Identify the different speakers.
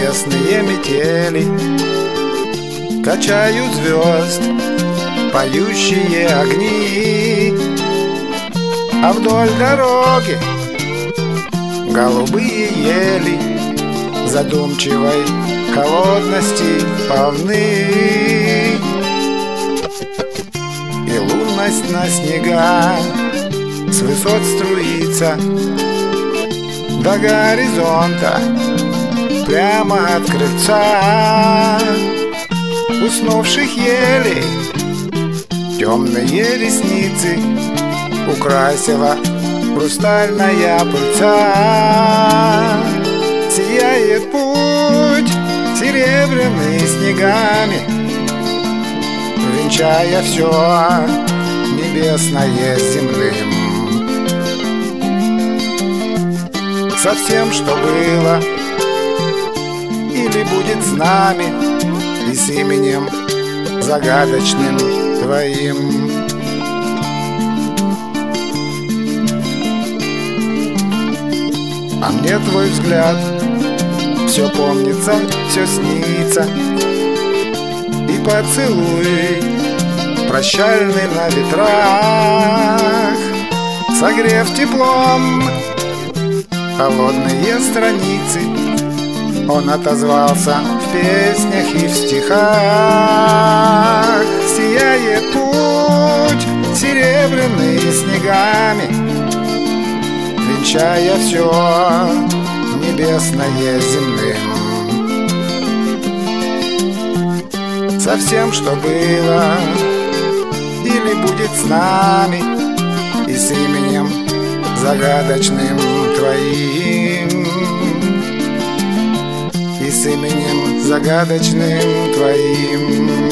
Speaker 1: небесные метели качают звезд поющие огни, а вдоль дороги голубые ели задумчивой холодности полны. И лунность на снега с высот струится до горизонта прямо от крыльца уснувших елей. Темные ресницы украсила хрустальная пыльца. Сияет путь серебряный снегами, венчая все небесное с земным. Со всем, что было или будет с нами, и с именем загадочным твоим. А мне твой взгляд все помнится, все снится, и поцелуй прощальный на ветрах, согрев теплом холодные страницы, он отозвался в песнях и в стихах. Сияет путь серебряный снегами, венчая все небесное земным. Со всем, что было или будет с нами, и с именем загадочным твоим, и с именем загадочным твоим.